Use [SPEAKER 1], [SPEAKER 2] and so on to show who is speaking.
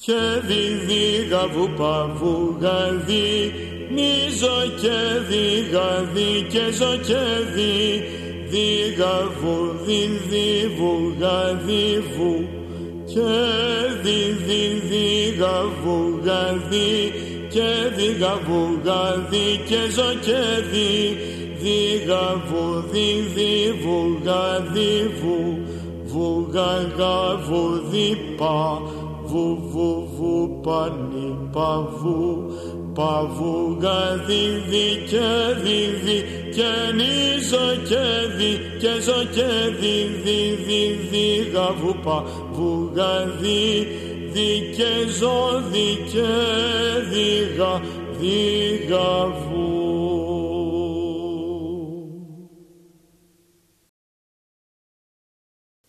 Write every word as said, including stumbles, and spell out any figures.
[SPEAKER 1] και δι δι γαβου παβου γαδι νίζο και δι γαδι και ζω και δι δι γαβου δι δι βου γαδι βου και δι δι δι γαβου γαδι και δι γαβου γαδι και ζω και δι δι γαβου δι δι βου γαδι βου βου γαγαβου δι πα βου βου βου πανι παβου παβου γαδι δι και δι δι και νίζο και δι και ζω και δι δι δι δι γαβου παβου γαδι δι και ζω δι και δι γα δι γαβου.